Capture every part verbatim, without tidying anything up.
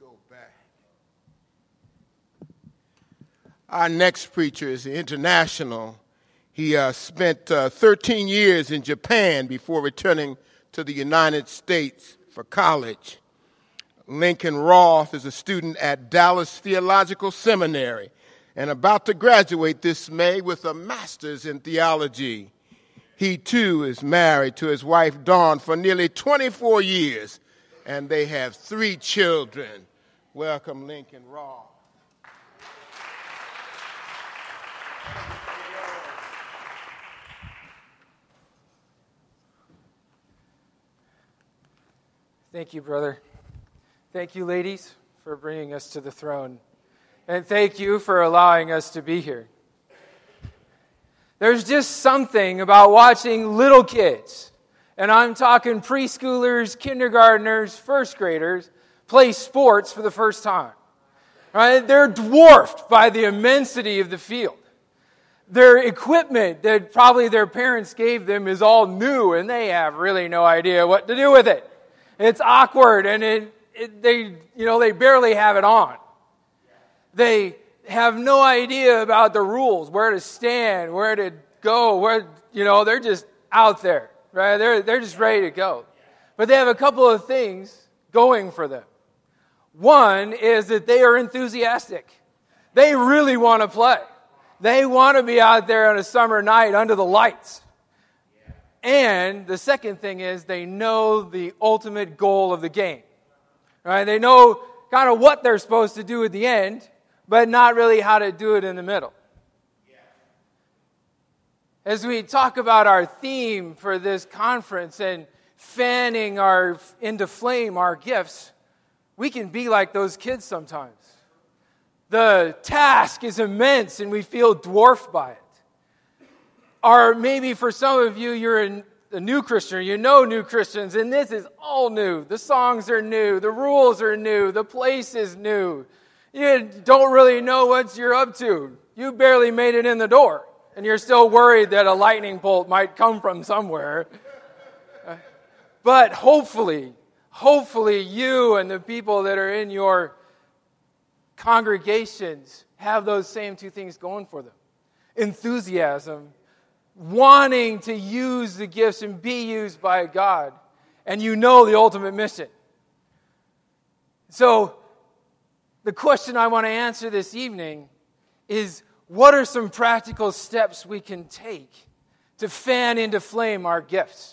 go back. Our next preacher is international. He uh, spent uh, thirteen years in Japan before returning to the United States for college. Lincoln Roth is a student at Dallas Theological Seminary and about to graduate this May with a master's in theology. He, too, is married to his wife, Dawn, for nearly twenty-four years, and they have three children. Welcome, Lincoln Roth. Thank you, brother. Thank you, ladies, for bringing us to the throne. And thank you for allowing us to be here. There's just something about watching little kids, and I'm talking preschoolers, kindergartners, first graders, play sports for the first time. Right? They're dwarfed by the immensity of the field. Their equipment that probably their parents gave them is all new, and they have really no idea what to do with it. It's awkward, and it, it, they, you know, they barely have it on. They have no idea about the rules, where to stand, where to go, where, you know, they're just out there, right? They're, they're just ready to go. But they have a couple of things going for them. One is that they are enthusiastic. They really want to play. They want to be out there on a summer night under the lights. And the second thing is they know the ultimate goal of the game. Right? They know kind of what they're supposed to do at the end, but not really how to do it in the middle. As we talk about our theme for this conference and fanning our into flame our gifts, we can be like those kids sometimes. The task is immense and we feel dwarfed by it. Or maybe for some of you, you're a, a new Christian, you know new Christians, and this is all new. The songs are new, the rules are new, the place is new. You don't really know what you're up to. You barely made it in the door, and you're still worried that a lightning bolt might come from somewhere. But hopefully, hopefully you and the people that are in your congregations have those same two things going for them. Enthusiasm, wanting to use the gifts and be used by God, and you know the ultimate mission. So, the question I want to answer this evening is, what are some practical steps we can take to fan into flame our gifts?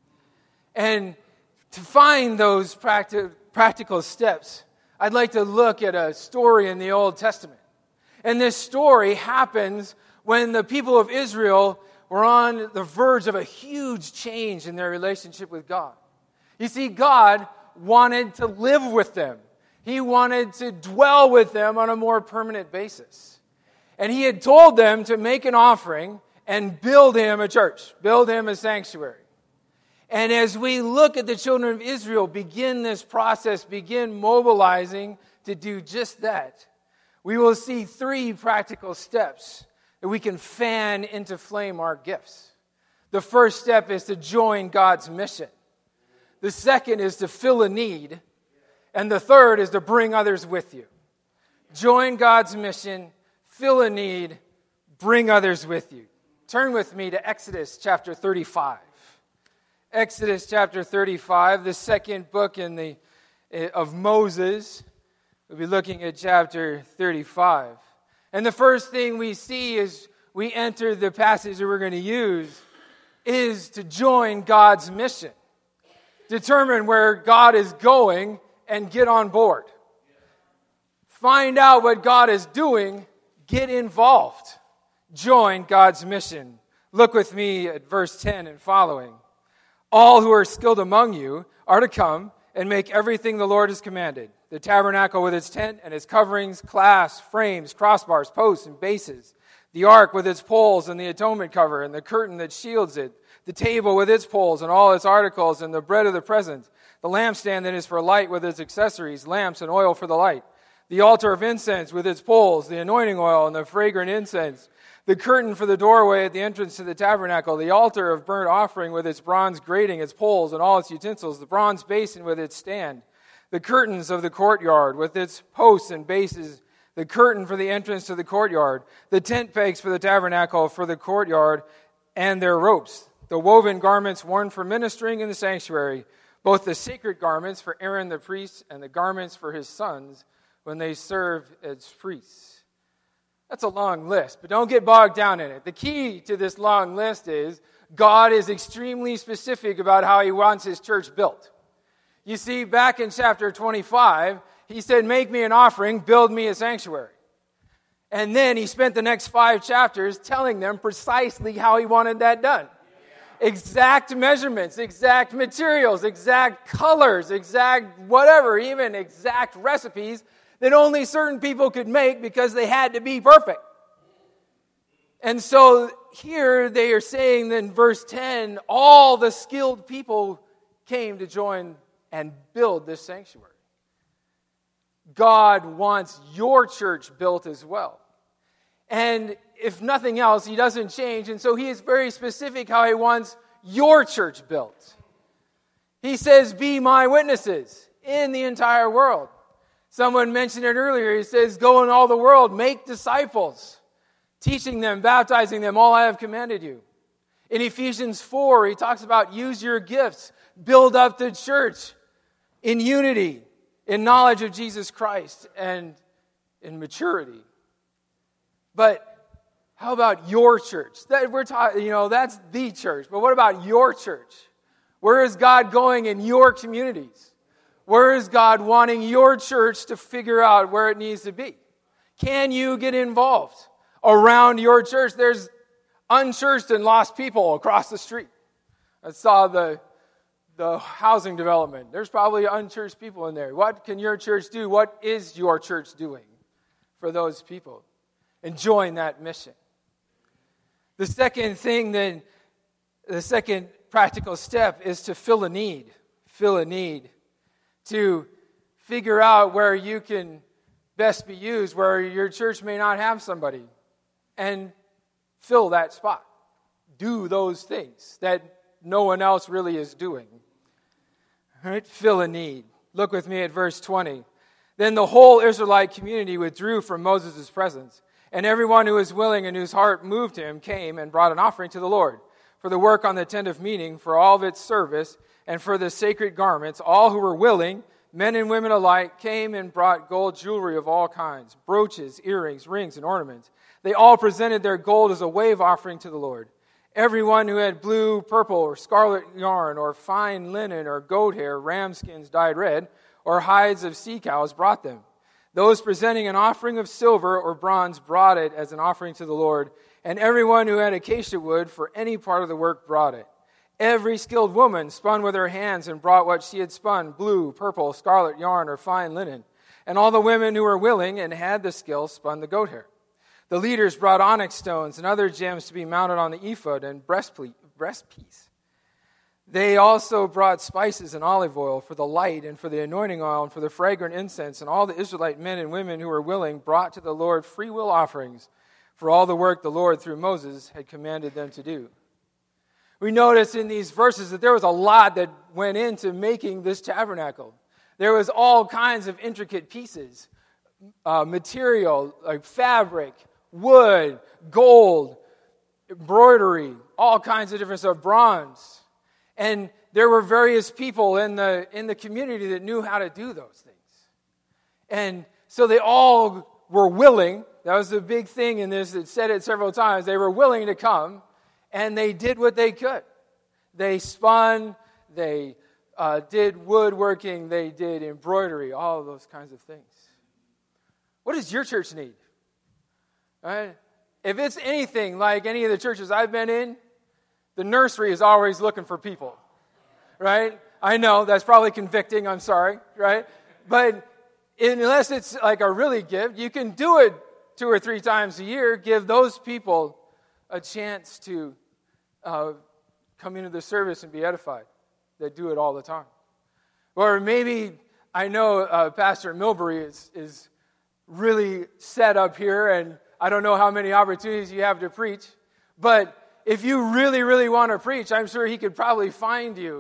And to find those practi- practical steps, I'd like to look at a story in the Old Testament. And this story happens when the people of Israel were on the verge of a huge change in their relationship with God. You see, God wanted to live with them. He wanted to dwell with them on a more permanent basis. And He had told them to make an offering and build Him a church, build Him a sanctuary. And as we look at the children of Israel begin this process, begin mobilizing to do just that, we will see three practical steps that we can fan into flame our gifts. The first step is to join God's mission. The second is to fill a need. And the third is to bring others with you. Join God's mission, fill a need, bring others with you. Turn with me to Exodus chapter thirty-five. Exodus chapter thirty-five, the second book in the of Moses. We'll be looking at chapter thirty-five. And the first thing we see as we enter the passage that we're going to use is to join God's mission. Determine where God is going and get on board. Find out what God is doing, get involved. Join God's mission. Look with me at verse ten and following. All who are skilled among you are to come and make everything the Lord has commanded. The tabernacle with its tent and its coverings, clasps, frames, crossbars, posts, and bases. The ark with its poles and the atonement cover and the curtain that shields it. The table with its poles and all its articles and the bread of the presence. The lampstand that is for light with its accessories, lamps and oil for the light. The altar of incense with its poles, the anointing oil and the fragrant incense. The curtain for the doorway at the entrance to the tabernacle. The altar of burnt offering with its bronze grating, its poles and all its utensils. The bronze basin with its stand. the curtains of the courtyard with its posts and bases, the curtain for the entrance to the courtyard, the tent pegs for the tabernacle for the courtyard, and their ropes, the woven garments worn for ministering in the sanctuary, both the sacred garments for Aaron the priest and the garments for his sons when they serve as priests. That's a long list, but don't get bogged down in it. The key to this long list is God is extremely specific about how he wants his church built. You see, back in chapter twenty-five, he said, make me an offering, build me a sanctuary. And then he spent the next five chapters telling them precisely how he wanted that done. Exact measurements, exact materials, exact colors, exact whatever, even exact recipes that only certain people could make because they had to be perfect. And so here they are saying in verse ten, all the skilled people came to join and build this sanctuary. God wants your church built as well. And if nothing else, he doesn't change. And so he is very specific how he wants your church built. He says, be my witnesses in the entire world. Someone mentioned it earlier. He says, go in all the world, make disciples, teaching them, baptizing them, all I have commanded you. In Ephesians four, he talks about use your gifts, build up the church in unity, in knowledge of Jesus Christ, and in maturity. But how about your church? That we're talking, you know, that's the church. But what about your church? Where is God going in your communities? Where is God wanting your church to figure out where it needs to be? Can you get involved around your church? There's unchurched and lost people across the street. I saw the the housing development. There's probably unchurched people in there. What can your church do? What is your church doing for those people? And join that mission. The second thing then, the second practical step is to fill a need. Fill a need. To figure out where you can best be used, where your church may not have somebody. And fill that spot. Do those things that no one else really is doing. All right, fill a need. Look with me at verse twenty. Then the whole Israelite community withdrew from Moses' presence, and everyone who was willing and whose heart moved him came and brought an offering to the Lord for the work on the tent of meeting, for all of its service, and for the sacred garments. All who were willing, men and women alike, came and brought gold jewelry of all kinds, brooches, earrings, rings, and ornaments. They all presented their gold as a wave offering to the Lord. Everyone who had blue, purple, or scarlet yarn, or fine linen, or goat hair, ram skins dyed red, or hides of sea cows brought them. Those presenting an offering of silver or bronze brought it as an offering to the Lord, and everyone who had acacia wood for any part of the work brought it. Every skilled woman spun with her hands and brought what she had spun, blue, purple, scarlet yarn, or fine linen. And all the women who were willing and had the skill spun the goat hair. The leaders brought onyx stones and other gems to be mounted on the ephod and breastpiece. They also brought spices and olive oil for the light and for the anointing oil and for the fragrant incense. And all the Israelite men and women who were willing brought to the Lord free will offerings for all the work the Lord through Moses had commanded them to do. We notice in these verses that there was a lot that went into making this tabernacle. There was all kinds of intricate pieces, uh, material, like fabric, wood, gold, embroidery, all kinds of different stuff, bronze. And there were various people in the in the community that knew how to do those things. And so they all were willing. That was the big thing in this. It said it several times. They were willing to come, and they did what they could. They spun, they uh, did woodworking, they did embroidery, all of those kinds of things. What does your church need? Right? If it's anything like any of the churches I've been in, the nursery is always looking for people, right? I know, that's probably convicting, I'm sorry, right? But unless it's like a really gift, you can do it two or three times a year, give those people a chance to uh, come into the service and be edified. They do it all the time. Or maybe, I know uh, Pastor Milbury is, is really set up here, and I don't know how many opportunities you have to preach, but if you really, really want to preach, I'm sure he could probably find you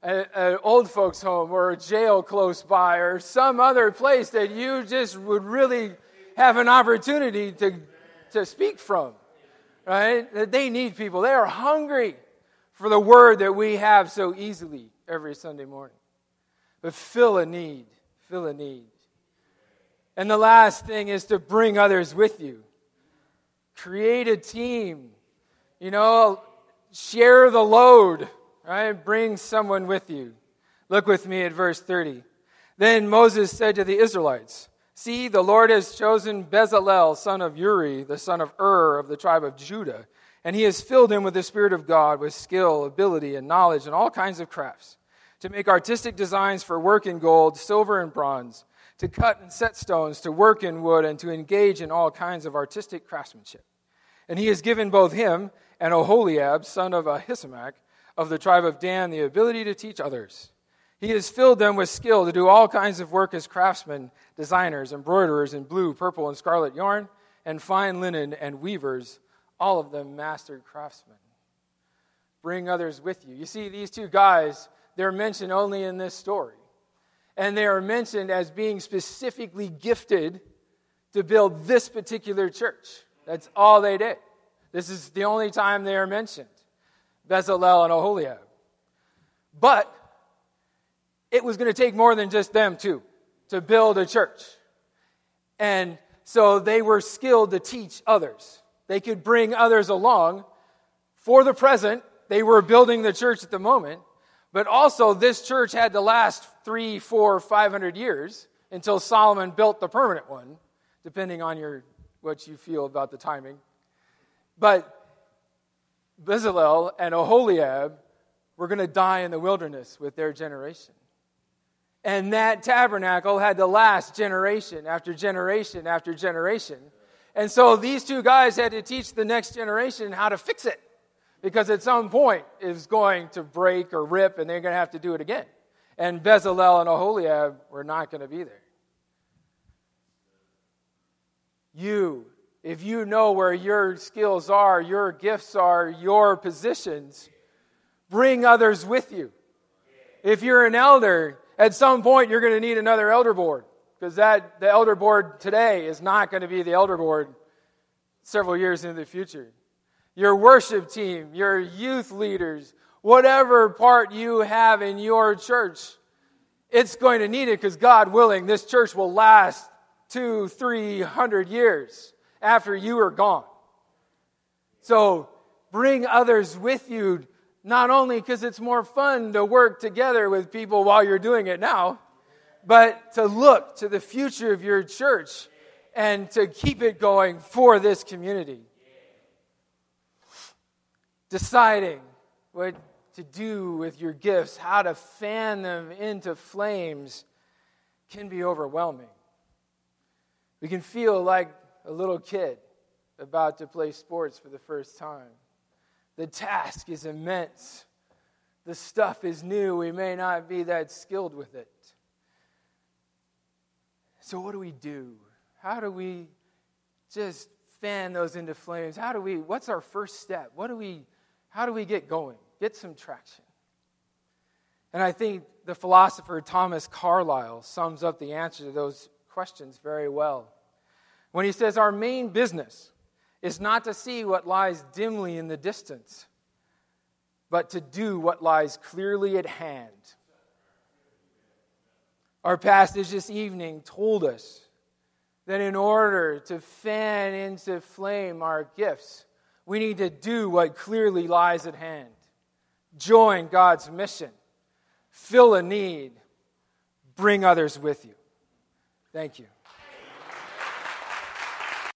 an old folks home or a jail close by or some other place that you just would really have an opportunity to, to speak from, right? That they need people. They are hungry for the word that we have so easily every Sunday morning. But fill a need, fill a need. And the last thing is to bring others with you. Create a team. You know, share the load. Right? Bring someone with you. Look with me at verse thirty. Then Moses said to the Israelites, "See, the Lord has chosen Bezalel, son of Uri, the son of Ur, of the tribe of Judah, and he has filled him with the Spirit of God, with skill, ability, and knowledge, and all kinds of crafts, to make artistic designs for work in gold, silver, and bronze, to cut and set stones, to work in wood, and to engage in all kinds of artistic craftsmanship. And he has given both him and Oholiab, son of Ahisamach, of the tribe of Dan, the ability to teach others. He has filled them with skill to do all kinds of work as craftsmen, designers, embroiderers in blue, purple, and scarlet yarn, and fine linen, and weavers, all of them master craftsmen." Bring others with you. You see, these two guys, they're mentioned only in this story. And they are mentioned as being specifically gifted to build this particular church. That's all they did. This is the only time they are mentioned. Bezalel and Oholiab. But it was going to take more than just them two to build a church. And so they were skilled to teach others. They could bring others along. For the present, they were building the church at the moment. But also this church had to last three, four, five hundred years until Solomon built the permanent one, depending on your what you feel about the timing. But Bezalel and Oholiab were going to die in the wilderness with their generation. And that tabernacle had to last generation after generation after generation. And so these two guys had to teach the next generation how to fix it. Because at some point it's going to break or rip and they're going to have to do it again. And Bezalel and Oholiab were not going to be there. You, if you know where your skills are, your gifts are, your positions, bring others with you. If you're an elder, at some point you're going to need another elder board. Because that the elder board today is not going to be the elder board several years into the future. Your worship team, your youth leaders, whatever part you have in your church, it's going to need it because God willing, this church will last two, three hundred years after you are gone. So bring others with you, not only because it's more fun to work together with people while you're doing it now, but to look to the future of your church and to keep it going for this community. Deciding what to do with your gifts, how to fan them into flames, can be overwhelming. We can feel like a little kid about to play sports for the first time. The task is immense. The stuff is new. We may not be that skilled with it. So what do we do? How do we just fan those into flames? How do we, what's our first step? What do we, how do we get going? Get some traction. And I think the philosopher Thomas Carlyle sums up the answer to those questions very well. When he says, our main business is not to see what lies dimly in the distance, but to do what lies clearly at hand. Our passage this evening told us that in order to fan into flame our gifts, we need to do what clearly lies at hand. Join God's mission. Fill a need. Bring others with you. Thank you.